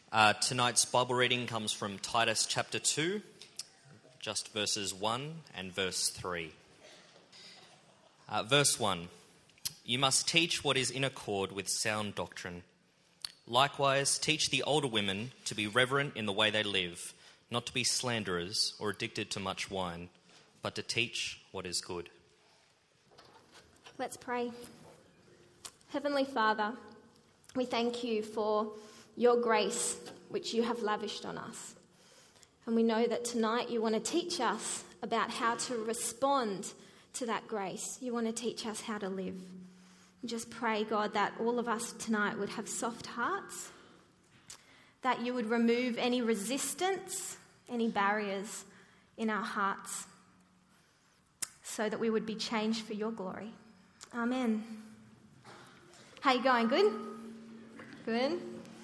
Tonight's Bible reading comes from Titus chapter 2, just verses 1 and verse 3. Verse 1, you must teach what is in accord with sound doctrine. Likewise, teach the older women to be reverent in the way they live, not to be slanderers or addicted to much wine, but to teach what is good. Let's pray. Heavenly Father, we thank you for your grace which you have lavished on us. And we know that tonight you want to teach us about how to respond to that grace. You want to teach us how to live. Just pray, God, that all of us tonight would have soft hearts, that you would remove any resistance, any barriers in our hearts, so that we would be changed for your glory. Amen. How you going? Good? Good.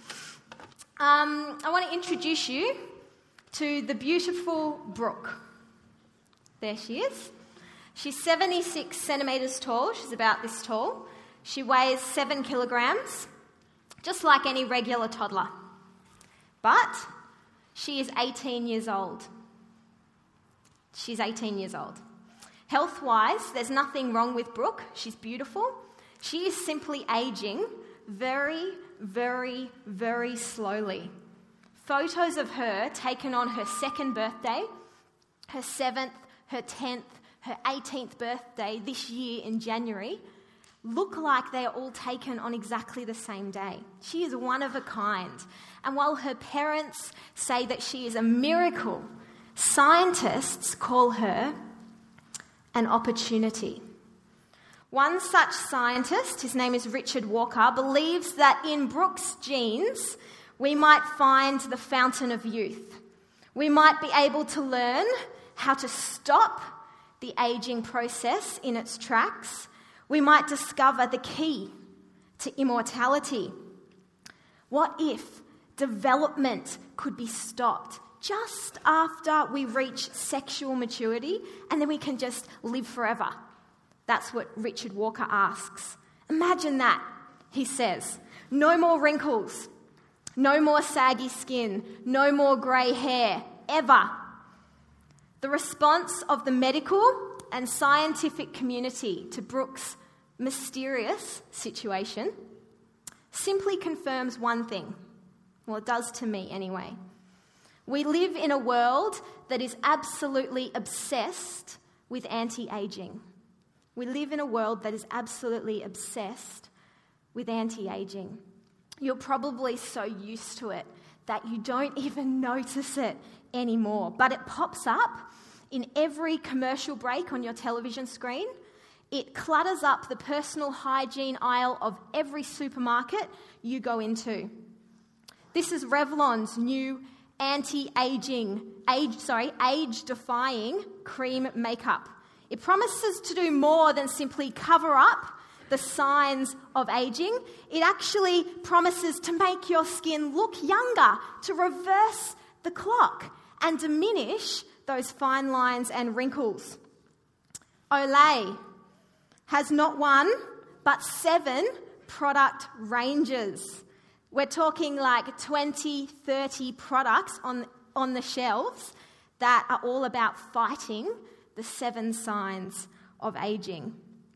I want to introduce you to the beautiful Brooke. There she is. She's 76 centimetres tall. She's about this tall. She weighs 7 kilograms, just like any regular toddler. But she is 18 years old. She's 18 years old. Health-wise, there's nothing wrong with Brooke. She's beautiful. She is simply ageing very, very, very slowly. Photos of her taken on her 2nd birthday, her 7th, her 10th, her 18th birthday this year in January look like they are all taken on exactly the same day. She is one of a kind. And while her parents say that she is a miracle, scientists call her an opportunity. One such scientist, his name is Richard Walker, believes that in Brooke's genes we might find the fountain of youth. We might be able to learn how to stop the aging process in its tracks. We might discover the key to immortality. What if development could be stopped just after we reach sexual maturity and then we can just live forever? That's what Richard Walker asks. Imagine that, he says. No more wrinkles, no more saggy skin, no more grey hair, ever. The response of the medical and scientific community to Brooke's mysterious situation simply confirms one thing. Well, it does to me anyway. We live in a world that is absolutely obsessed with anti-aging. We live in a world that is absolutely obsessed with anti-aging. You're probably so used to it that you don't even notice it anymore. But it pops up in every commercial break on your television screen. It clutters up the personal hygiene aisle of every supermarket you go into. This is Revlon's new age-defying cream makeup. It promises to do more than simply cover up the signs of aging. It actually promises to make your skin look younger, to reverse the clock and diminish those fine lines and wrinkles. Olay has not one, but 7 product ranges. We're talking like 20, 30 products on the shelves that are all about fighting the 7 signs of aging.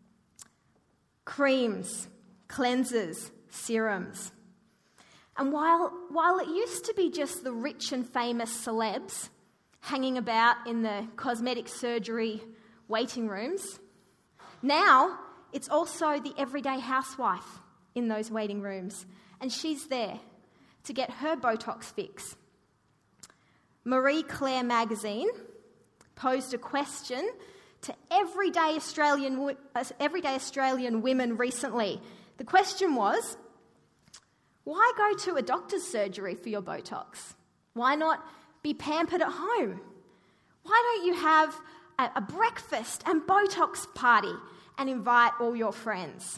Creams, cleansers, serums. And while it used to be just the rich and famous celebs hanging about in the cosmetic surgery waiting rooms, now it's also the everyday housewife in those waiting rooms, and she's there to get her Botox fix. Marie Claire magazine posed a question to everyday Australian women recently. The question was, why go to a doctor's surgery for your Botox? Why not be pampered at home? Why don't you have a breakfast and Botox party and invite all your friends?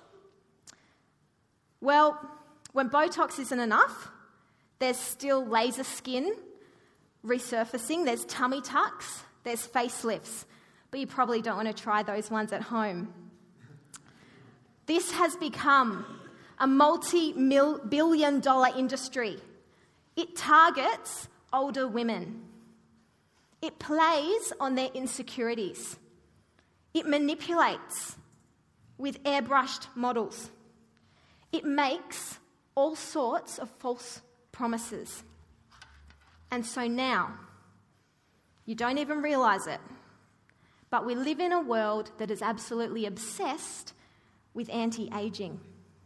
Well, when Botox isn't enough, there's still laser skin resurfacing, there's tummy tucks, there's facelifts, but you probably don't want to try those ones at home. This has become a multi-billion-dollar industry. It targets older women. It plays on their insecurities. It manipulates with airbrushed models. It makes all sorts of false promises. And so now, you don't even realise it, but we live in a world that is absolutely obsessed with anti-aging.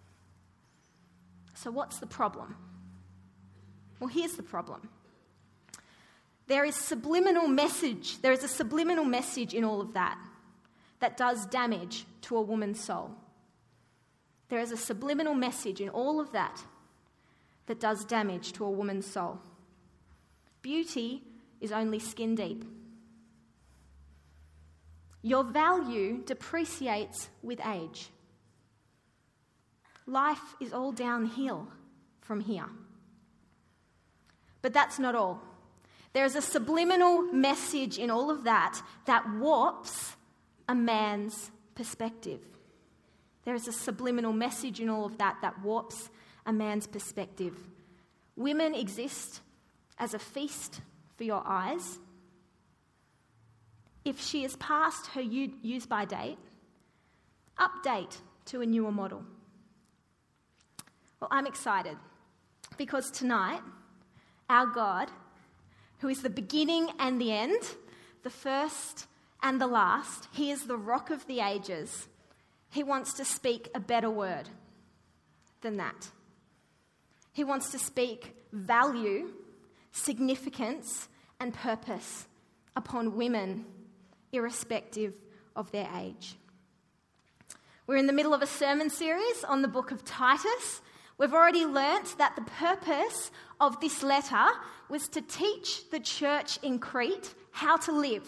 So what's the problem? Well, here's the problem. There is a subliminal message in all of that does damage to a woman's soul. There is a subliminal message in all of that does damage to a woman's soul. Beauty is only skin deep. Your value depreciates with age. Life is all downhill from here. But that's not all. There is a subliminal message in all of that warps a man's perspective. There is a subliminal message in all of that warps a man's perspective. Women exist as a feast for your eyes. If she is past her use-by date, update to a newer model. Well, I'm excited because tonight, our God, who is the beginning and the end, the first and the last, he is the rock of the ages. He wants to speak a better word than that. He wants to speak value, significance, and purpose upon women, irrespective of their age. We're in the middle of a sermon series on the book of Titus. We've already learnt that the purpose of this letter was to teach the church in Crete how to live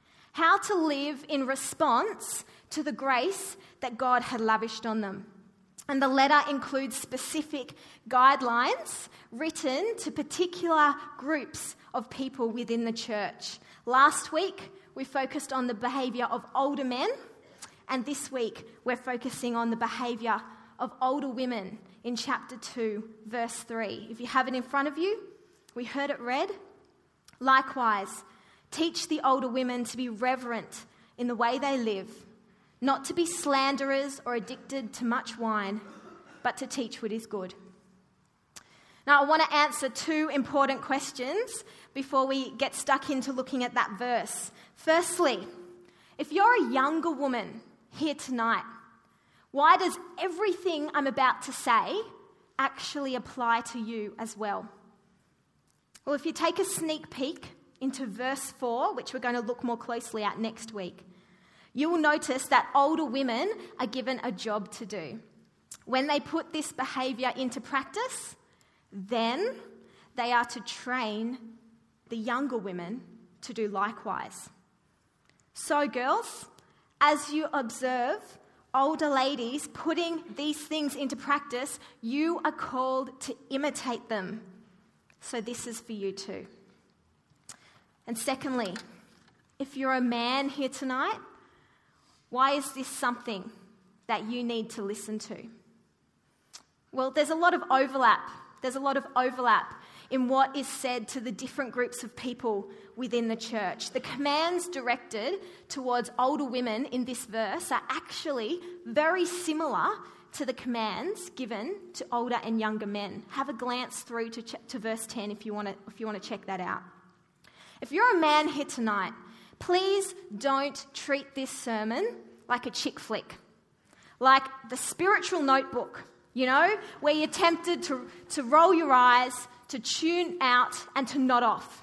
in response to the grace that God had lavished on them. And the letter includes specific guidelines written to particular groups of people within the church. Last week, we focused on the behaviour of older men, and this week, we're focusing on the behaviour of older women in chapter 2, verse 3. If you have it in front of you, we heard it read. Likewise, teach the older women to be reverent in the way they live, not to be slanderers or addicted to much wine, but to teach what is good. Now, I want to answer two important questions before we get stuck into looking at that verse. Firstly, if you're a younger woman here tonight, why does everything I'm about to say actually apply to you as well? Well, if you take a sneak peek into verse 4, which we're going to look more closely at next week, you will notice that older women are given a job to do. When they put this behaviour into practice, then they are to train the younger women to do likewise. So, girls, as you observe older ladies putting these things into practice, you are called to imitate them. So this is for you too. And secondly, if you're a man here tonight, why is this something that you need to listen to? Well, there's a lot of overlap. There's a lot of overlap in what is said to the different groups of people within the church. The commands directed towards older women in this verse are actually very similar to the commands given to older and younger men. Have a glance through to verse 10 if you want to check that out. If you're a man here tonight, please don't treat this sermon like a chick flick, like the spiritual notebook, where you're tempted to roll your eyes, to tune out, and to nod off.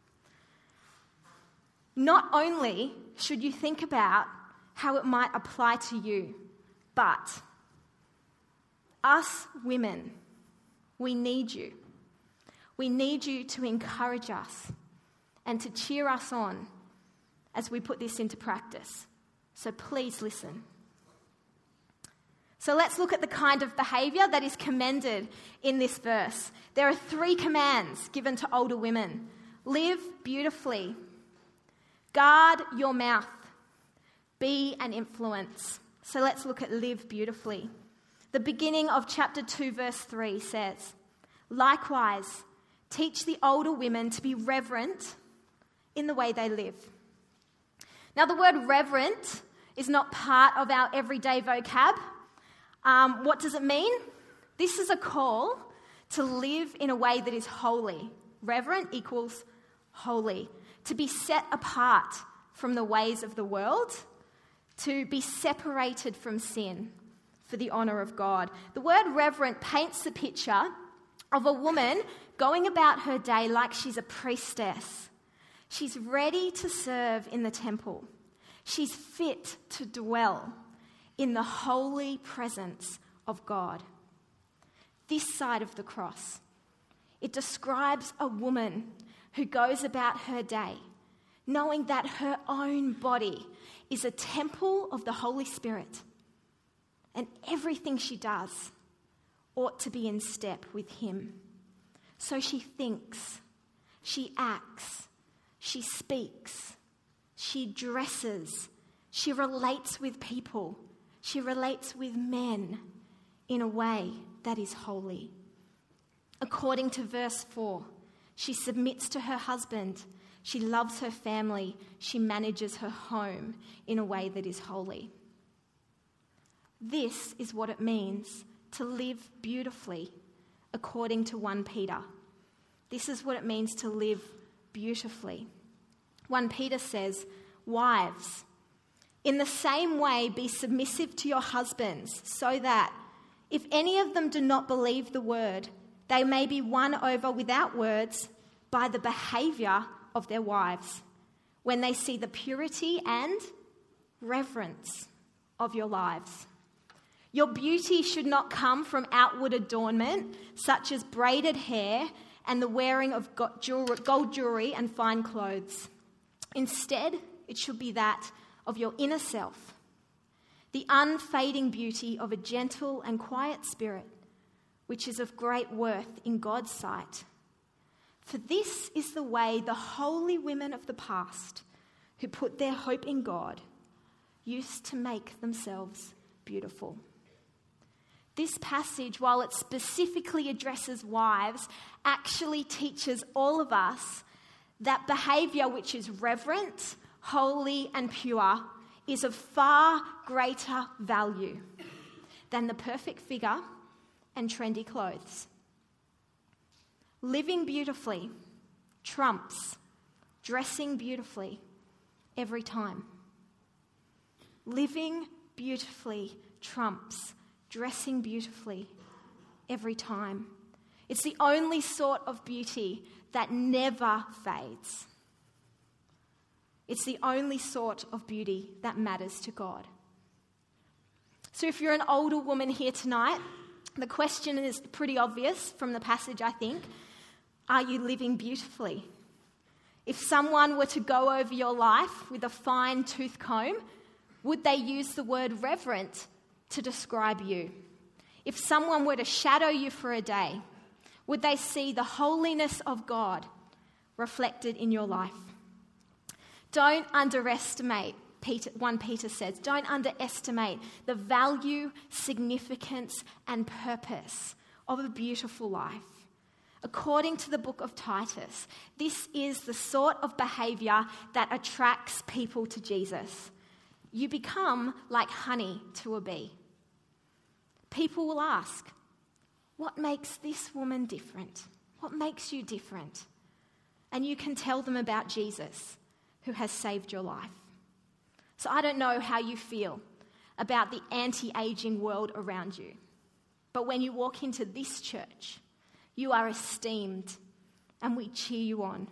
Not only should you think about how it might apply to you, but us women, we need you. We need you to encourage us and to cheer us on as we put this into practice. So please listen. So let's look at the kind of behaviour that is commended in this verse. There are 3 commands given to older women. Live beautifully. Guard your mouth. Be an influence. So let's look at live beautifully. The beginning of chapter 2, verse 3 says, Likewise, Teach the older women to be reverent in the way they live. Now, the word reverent is not part of our everyday vocab. What does it mean? This is a call to live in a way that is holy. Reverent equals holy. To be set apart from the ways of the world, to be separated from sin for the honour of God. The word reverent paints the picture of a woman going about her day like she's a priestess. She's ready to serve in the temple. She's fit to dwell in the holy presence of God. This side of the cross, it describes a woman who goes about her day knowing that her own body is a temple of the Holy Spirit, and everything she does ought to be in step with Him. So she thinks, she acts, she speaks, she dresses, she relates with people, she relates with men in a way that is holy. According to verse 4, she submits to her husband, she loves her family, she manages her home in a way that is holy. This is what it means to live beautifully, according to 1 Peter. This is what it means to live beautifully. 1 Peter says, "Wives, in the same way be submissive to your husbands, so that if any of them do not believe the word, they may be won over without words by the behaviour of their wives, when they see the purity and reverence of your lives. Your beauty should not come from outward adornment, such as braided hair and the wearing of gold jewellery and fine clothes. Instead, it should be that of your inner self, the unfading beauty of a gentle and quiet spirit, which is of great worth in God's sight. For this is the way the holy women of the past, who put their hope in God, used to make themselves beautiful." This passage, while it specifically addresses wives, actually teaches all of us that behaviour which is reverent, holy and pure is of far greater value than the perfect figure and trendy clothes. Living beautifully trumps dressing beautifully every time. Living beautifully trumps dressing beautifully every time. It's the only sort of beauty that never fades. It's the only sort of beauty that matters to God. So if you're an older woman here tonight, the question is pretty obvious from the passage, I think. Are you living beautifully? If someone were to go over your life with a fine tooth comb, would they use the word reverent to describe you? If someone were to shadow you for a day, would they see the holiness of God reflected in your life? Don't underestimate, 1 Peter says, don't underestimate the value, significance, and purpose of a beautiful life. According to the book of Titus, this is the sort of behaviour that attracts people to Jesus. You become like honey to a bee. People will ask, what makes this woman different? What makes you different? And you can tell them about Jesus, who has saved your life. So I don't know how you feel about the anti-aging world around you, but when you walk into this church, you are esteemed and we cheer you on.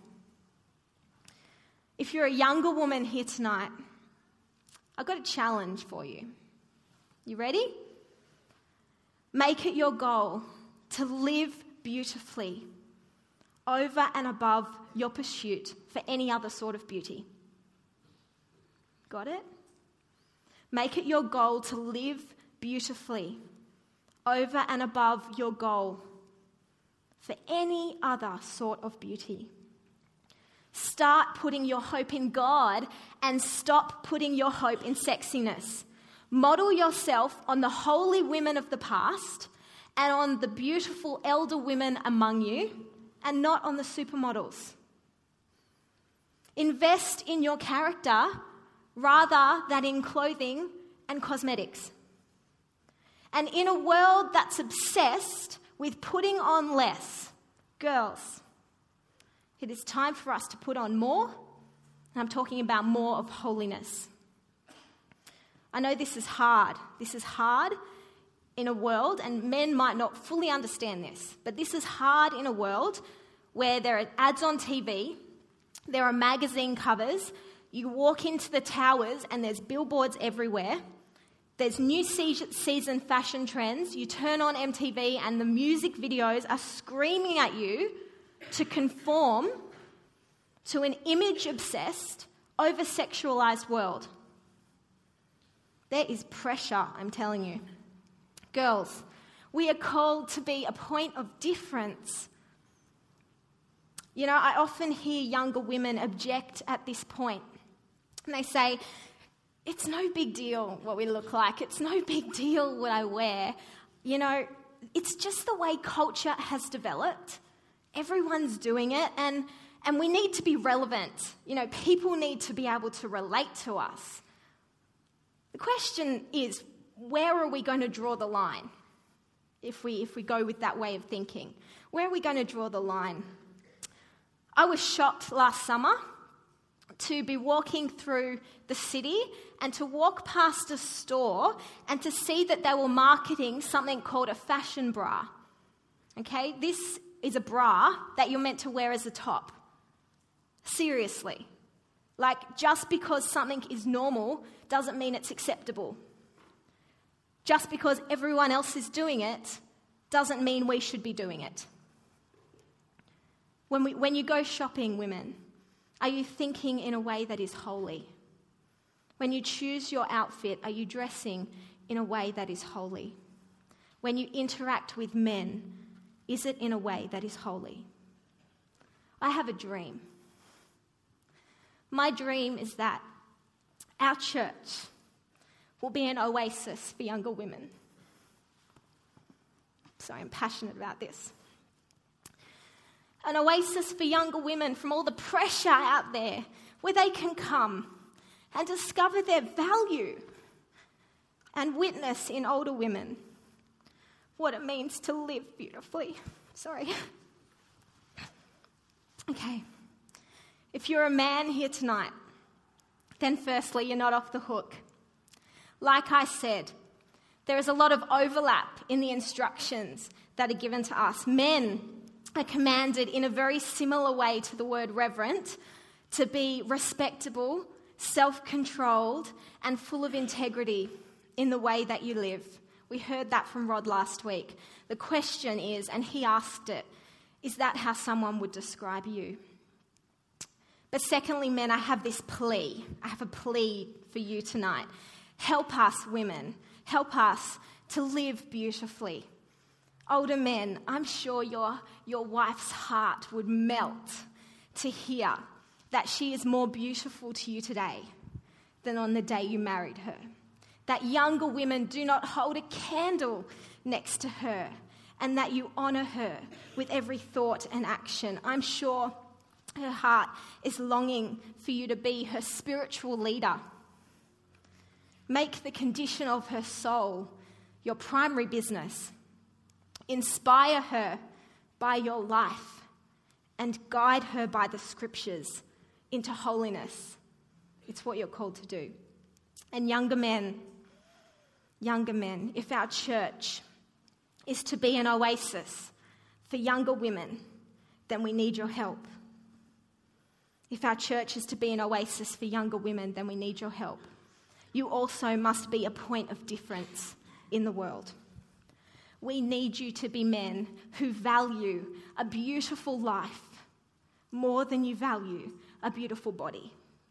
If you're a younger woman here tonight, I've got a challenge for you. You ready? Make it your goal to live beautifully over and above your pursuit for any other sort of beauty. Got it? Make it your goal to live beautifully over and above your goal for any other sort of beauty. Start putting your hope in God and stop putting your hope in sexiness. Model yourself on the holy women of the past and on the beautiful elder women among you and not on the supermodels. Invest in your character rather than in clothing and cosmetics. And in a world that's obsessed with putting on less, girls, it is time for us to put on more, and I'm talking about more of holiness. I know this is hard. This is hard in a world, and men might not fully understand this, but this is hard in a world where there are ads on TV, there are magazine covers, you walk into the towers and there's billboards everywhere, there's new season fashion trends, you turn on MTV and the music videos are screaming at you to conform to an image-obsessed, over-sexualized world. There is pressure, I'm telling you. Girls, we are called to be a point of difference. You know, I often hear younger women object at this point. And they say, it's no big deal what we look like. It's no big deal what I wear. You know, it's just the way culture has developed. Everyone's doing it, and we need to be relevant. You know, people need to be able to relate to us. The question is, where are we going to draw the line if we go with that way of thinking? Where are we going to draw the line? I was shocked last summer to be walking through the city and to walk past a store and to see that they were marketing something called a fashion bra. Okay, this is a bra that you're meant to wear as a top. Seriously. Like, just because something is normal doesn't mean it's acceptable. Just because everyone else is doing it doesn't mean we should be doing it. When you go shopping, women, are you thinking in a way that is holy? When you choose your outfit, are you dressing in a way that is holy? When you interact with men, is it in a way that is holy? I have a dream. My dream is that our church will be an oasis for younger women. So I'm passionate about this. An oasis for younger women from all the pressure out there, where they can come and discover their value and witness in older women what it means to live beautifully. Sorry. Okay. If you're a man here tonight, then firstly, you're not off the hook. Like I said, there is a lot of overlap in the instructions that are given to us. Men are commanded in a very similar way to the word reverent to be respectable, self-controlled, and full of integrity in the way that you live. We heard that from Rod last week. The question is, and he asked it, is that how someone would describe you? But secondly, men, I have this plea. I have a plea for you tonight. Help us, women. Help us to live beautifully. Older men, I'm sure your wife's heart would melt to hear that she is more beautiful to you today than on the day you married her. That younger women do not hold a candle next to her, and that you honour her with every thought and action. I'm sure her heart is longing for you to be her spiritual leader. Make the condition of her soul your primary business. Inspire her by your life and guide her by the scriptures into holiness. It's what you're called to do. And younger men, if our church is to be an oasis for younger women, then we need your help. If our church is to be an oasis for younger women, then we need your help. You also must be a point of difference in the world. We need you to be men who value a beautiful life more than you value a beautiful body.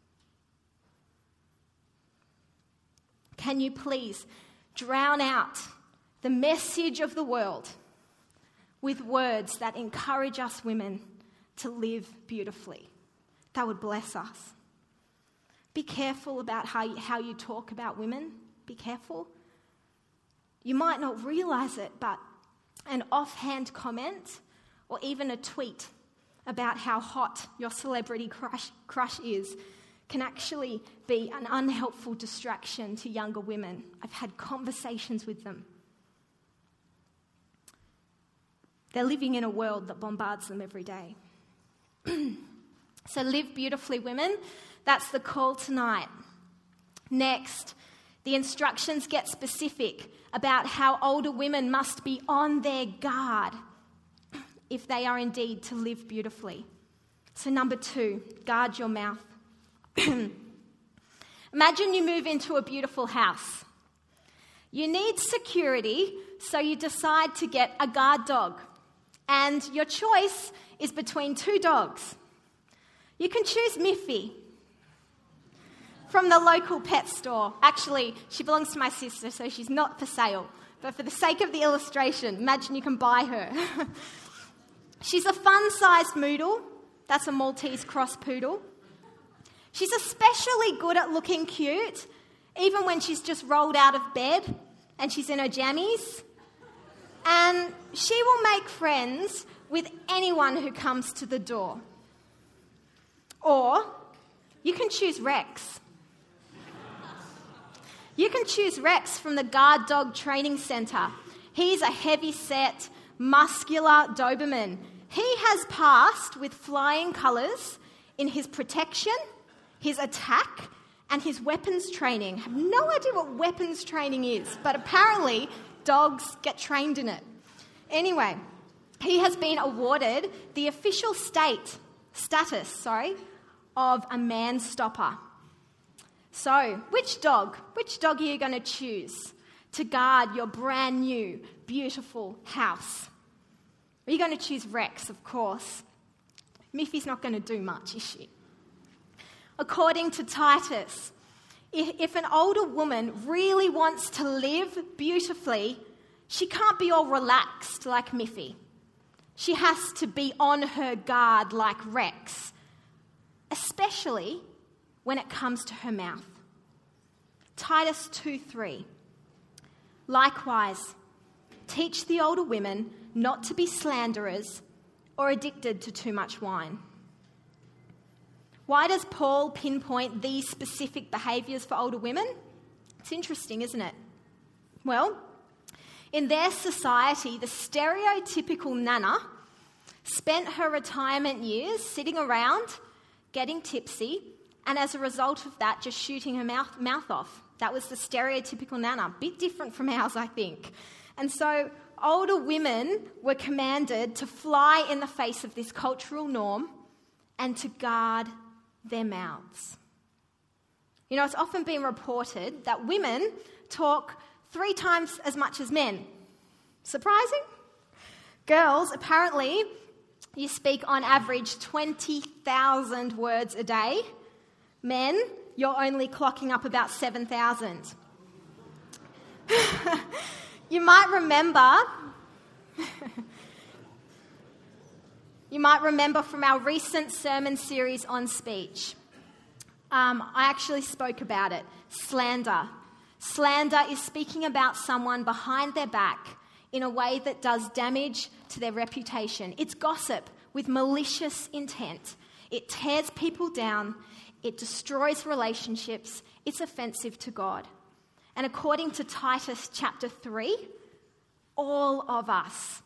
Can you please drown out the message of the world with words that encourage us women to live beautifully? That would bless us. Be careful about how you talk about women. Be careful. You might not realise it, but an offhand comment or even a tweet about how hot your celebrity crush is can actually be an unhelpful distraction to younger women. I've had conversations with them. They're living in a world that bombards them every day. So live beautifully, women. That's the call tonight. Next, the instructions get specific about how older women must be on their guard if they are indeed to live beautifully. So number 2, guard your mouth. Imagine you move into a beautiful house. You need security, so you decide to get a guard dog. And your choice is between 2 dogs. You can choose Miffy from the local pet store. Actually, she belongs to my sister, so she's not for sale. But for the sake of the illustration, imagine you can buy her. She's a fun-sized Moodle. That's a Maltese cross poodle. She's especially good at looking cute, even when she's just rolled out of bed and she's in her jammies. And she will make friends with anyone who comes to the door. Or you can choose Rex. You can choose Rex from the Guard Dog Training Centre. He's a heavy-set, muscular Doberman. He has passed with flying colours in his protection, his attack, and his weapons training. I have no idea what weapons training is, but apparently dogs get trained in it. Anyway, he has been awarded the official status of a man stopper. So, which dog are you going to choose to guard your brand new, beautiful house? Are you going to choose Rex, of course? Miffy's not going to do much, is she? According to Titus, if an older woman really wants to live beautifully, she can't be all relaxed like Miffy. She has to be on her guard like Rex, especially when it comes to her mouth. Titus 2:3. Likewise, teach the older women not to be slanderers or addicted to too much wine. Why does Paul pinpoint these specific behaviours for older women? It's interesting, isn't it? Well, in their society, the stereotypical nana spent her retirement years sitting around, getting tipsy, and as a result of that, just shooting her mouth off. That was the stereotypical nana. Bit different from ours, I think. And so older women were commanded to fly in the face of this cultural norm and to guard their mouths. You know, it's often been reported that women talk 3 times as much as men. Surprising? Girls, apparently, you speak on average 20,000 words a day. Men, you're only clocking up about 7,000. You might remember from our recent sermon series on speech. I actually spoke about it. Slander. Slander is speaking about someone behind their back in a way that does damage to their reputation. It's gossip with malicious intent. It tears people down. It destroys relationships. It's offensive to God. And according to Titus chapter 3, all of us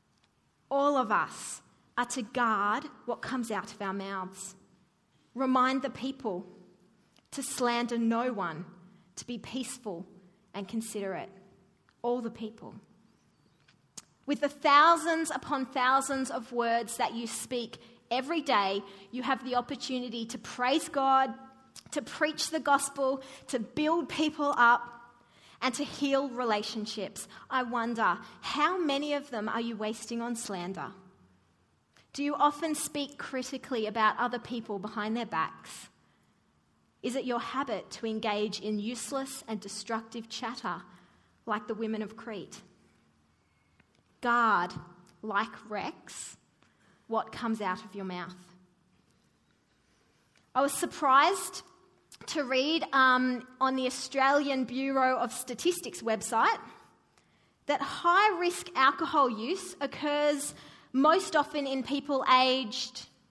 are to guard what comes out of our mouths. Remind the people to slander no one, to be peaceful and considerate. All the people. With the thousands upon thousands of words that you speak every day, you have the opportunity to praise God, to preach the gospel, to build people up, and to heal relationships. I wonder, how many of them are you wasting on slander? Do you often speak critically about other people behind their backs? Is it your habit to engage in useless and destructive chatter like the women of Crete? Guard, like Rex, what comes out of your mouth. I was surprised to read on the Australian Bureau of Statistics website that high-risk alcohol use occurs most often in people aged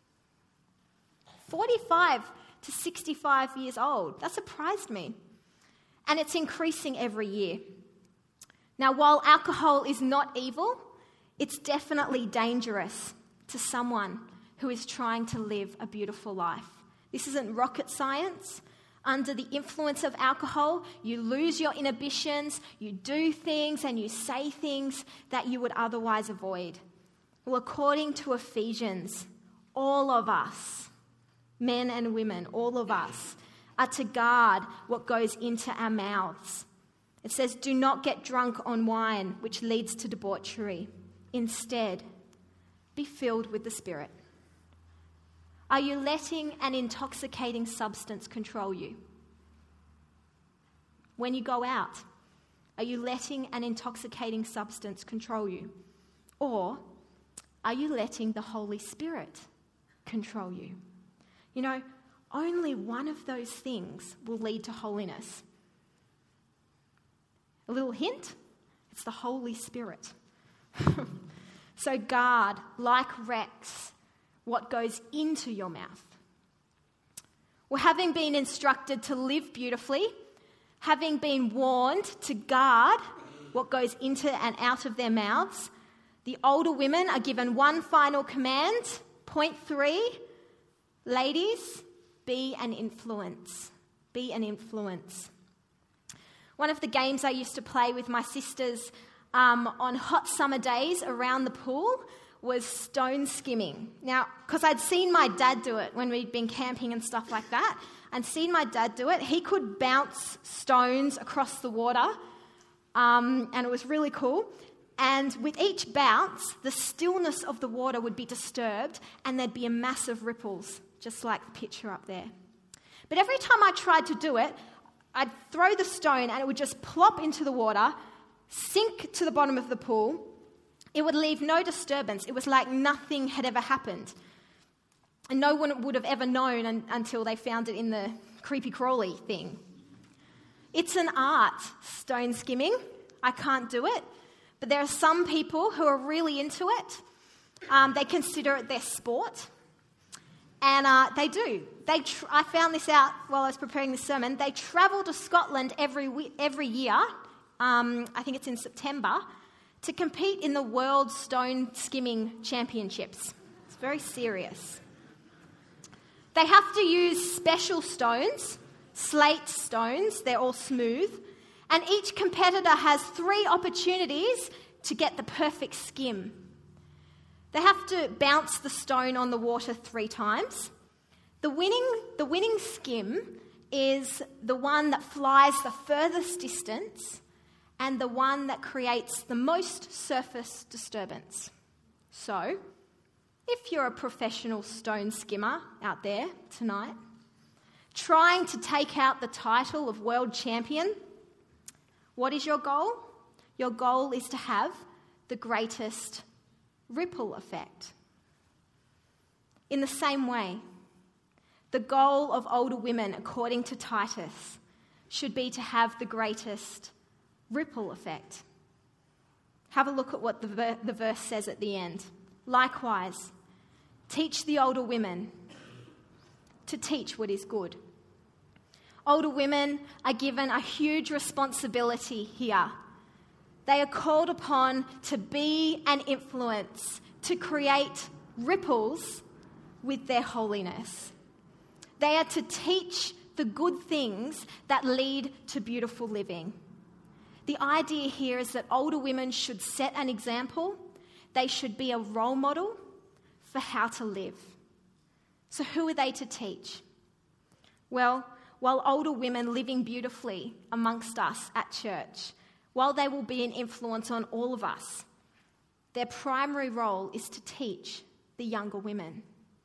45 to 65 years old. That surprised me. And it's increasing every year. Now, while alcohol is not evil, it's definitely dangerous to someone who is trying to live a beautiful life. This isn't rocket science. Under the influence of alcohol, you lose your inhibitions, you do things and you say things that you would otherwise avoid. Well, according to Ephesians, all of us, men and women, all of us, are to guard what goes into our mouths. It says, do not get drunk on wine, which leads to debauchery. Instead, be filled with the Spirit. Are you letting an intoxicating substance control you? When you go out, are you letting an intoxicating substance control you? Or are you letting the Holy Spirit control you? You know, only one of those things will lead to holiness. A little hint, it's the Holy Spirit. So guard, like Rex, what goes into your mouth. Well, having been instructed to live beautifully, having been warned to guard what goes into and out of their mouths, the older women are given one final command. Point 3, ladies, be an influence. Be an influence. One of the games I used to play with my sisters on hot summer days around the pool was stone skimming. Now, because I'd seen my dad do it when we'd been camping and stuff like that, and seen my dad do it, he could bounce stones across the water, and it was really cool. And with each bounce, the stillness of the water would be disturbed, and there'd be a massive ripples, just like the picture up there. But every time I tried to do it, I'd throw the stone and it would just plop into the water, sink to the bottom of the pool. It would leave no disturbance. It was like nothing had ever happened. And no one would have ever known until they found it in the creepy crawly thing. It's an art, stone skimming. I can't do it. But there are some people who are really into it. They consider it their sport. And they do. I found this out while I was preparing this sermon. They travel to Scotland every year, I think it's in September, to compete in the World Stone Skimming Championships. It's very serious. They have to use special stones, slate stones. They're all smooth. And each competitor has 3 opportunities to get the perfect skim. They have to bounce the stone on the water 3 times. The winning skim is the one that flies the furthest distance and the one that creates the most surface disturbance. So, if you're a professional stone skimmer out there tonight, trying to take out the title of world champion, what is your goal? Your goal is to have the greatest ripple effect. In the same way, the goal of older women, according to Titus, should be to have the greatest ripple effect. Have a look at what the verse says at the end. Likewise, teach the older women to teach what is good. Older women are given a huge responsibility here. They are called upon to be an influence, to create ripples with their holiness. They are to teach the good things that lead to beautiful living. The idea here is that older women should set an example. They should be a role model for how to live. So who are they to teach? Well, while older women living beautifully amongst us at church, while they will be an influence on all of us, their primary role is to teach the younger women.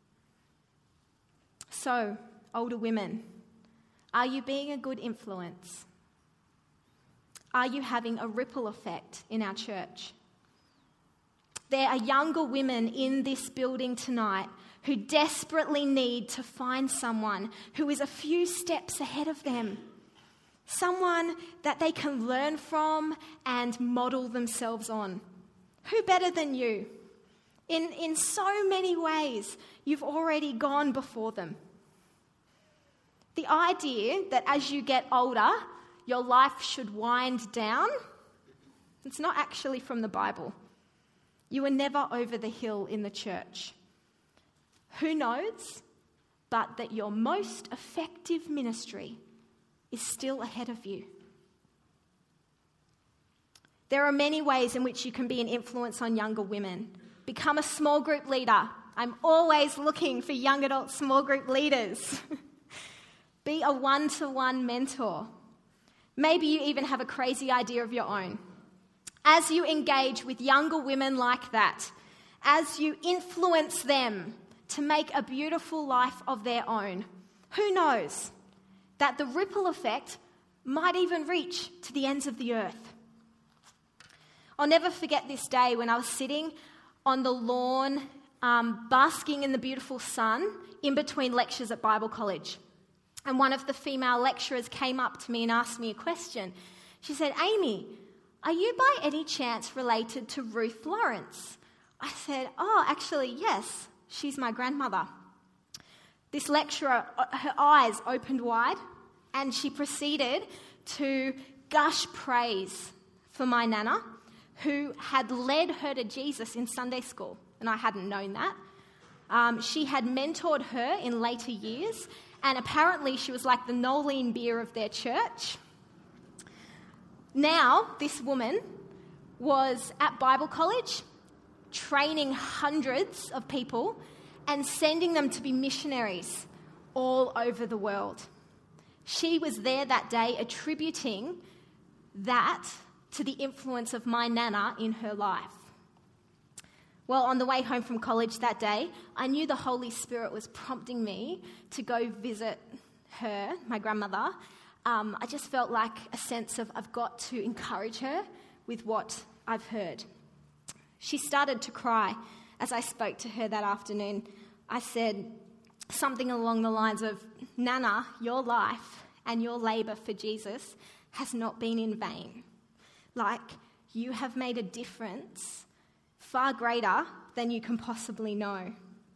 So, older women, are you being a good influence? Are you having a ripple effect in our church? There are younger women in this building tonight who desperately need to find someone who is a few steps ahead of them. Someone that they can learn from and model themselves on. Who better than you? In so many ways, you've already gone before them. The idea that as you get older, your life should wind down, it's not actually from the Bible. You were never over the hill in the church. Who knows, but that your most effective ministry is still ahead of you. There are many ways in which you can be an influence on younger women. Become a small group leader. I'm always looking for young adult small group leaders. Be a one-to-one mentor. Maybe you even have a crazy idea of your own. As you engage with younger women like that, as you influence them to make a beautiful life of their own, who knows that the ripple effect might even reach to the ends of the earth. I'll never forget this day when I was sitting on the lawn, basking in the beautiful sun in between lectures at Bible College. And one of the female lecturers came up to me and asked me a question. She said, "Amy, are you by any chance related to Ruth Lawrence?" I said, "Oh, actually, yes. She's my grandmother." This lecturer, her eyes opened wide, and she proceeded to gush praise for my nana, who had led her to Jesus in Sunday school, and I hadn't known that. She had mentored her in later years, and apparently she was like the Nolene Beer of their church. Now, this woman was at Bible College, training hundreds of people and sending them to be missionaries all over the world. She was there that day attributing that to the influence of my nana in her life. Well, on the way home from college that day, I knew the Holy Spirit was prompting me to go visit her, my grandmother. I just felt like a sense of I've got to encourage her with what I've heard. She started to cry as I spoke to her that afternoon. I said something along the lines of, "Nana, your life and your labour for Jesus has not been in vain. Like, you have made a difference far greater than you can possibly know.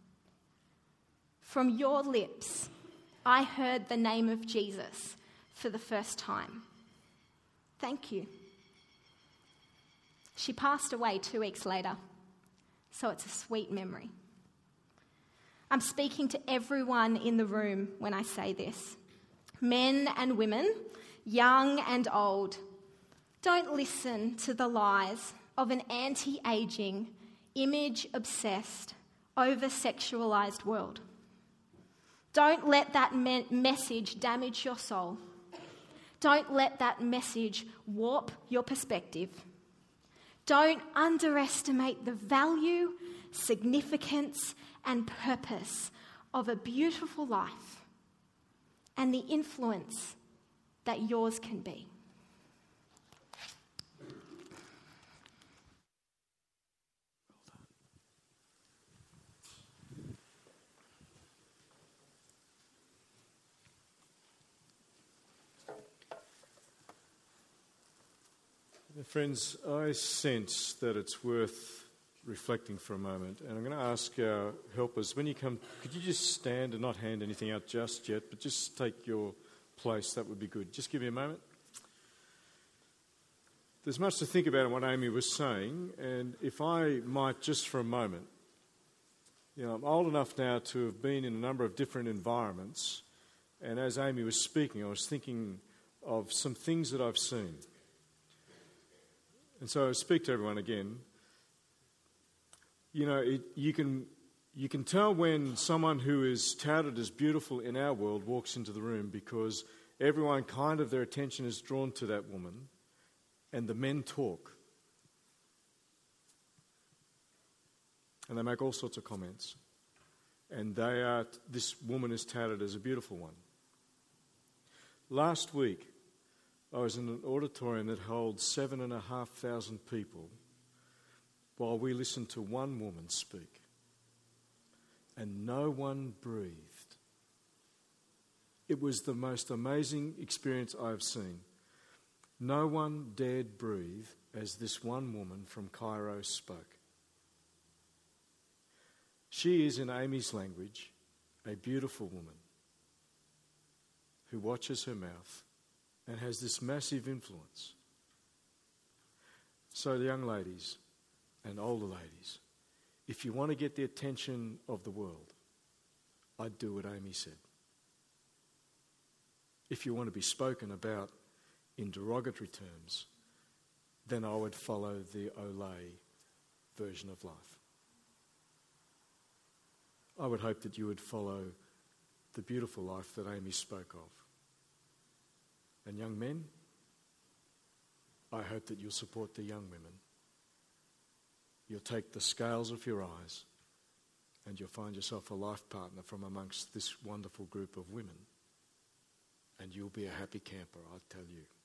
From your lips, I heard the name of Jesus for the first time. Thank you." She passed away 2 weeks later, so it's a sweet memory. I'm speaking to everyone in the room when I say this. Men and women, young and old, don't listen to the lies of an anti-aging, image-obsessed, over-sexualized world. Don't let that message damage your soul. Don't let that message warp your perspective. Don't underestimate the value, significance, and purpose of a beautiful life and the influence that yours can be. Friends, I sense that it's worth reflecting for a moment, and I'm going to ask our helpers, when you come, could you just stand and not hand anything out just yet, but just take your place? That would be good. Just give me a moment. There's much to think about in what Amy was saying, and if I might just for a moment, I'm old enough now to have been in a number of different environments, and as Amy was speaking, I was thinking of some things that I've seen. And so I speak to everyone again. You can tell when someone who is touted as beautiful in our world walks into the room, because everyone their attention is drawn to that woman, and the men talk. And they make all sorts of comments. And this woman is touted as a beautiful one. Last week, I was in an auditorium that holds 7,500 people while we listened to one woman speak. And no one breathed. It was the most amazing experience I've seen. No one dared breathe as this one woman from Cairo spoke. She is, in Amy's language, a beautiful woman. who watches her mouth and has this massive influence. So the young ladies and older ladies, if you want to get the attention of the world, I'd do what Amy said. If you want to be spoken about in derogatory terms, then I would follow the Olay version of life. I would hope that you would follow the beautiful life that Amy spoke of. And young men, I hope that you'll support the young women. You'll take the scales off your eyes and you'll find yourself a life partner from amongst this wonderful group of women. And you'll be a happy camper, I tell you.